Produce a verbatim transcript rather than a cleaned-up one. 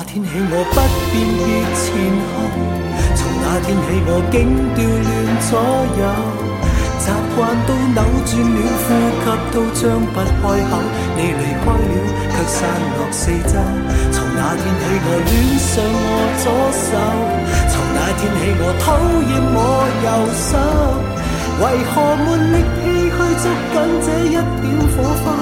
天起我不辨別前後，從那天起我竟調亂左右，習慣到扭轉了，呼吸都張不開口。你離開了，卻散落四周。從那天起我戀上我左手，從那天起我討厭我右手。為何沒力氣去捉緊這一點火花？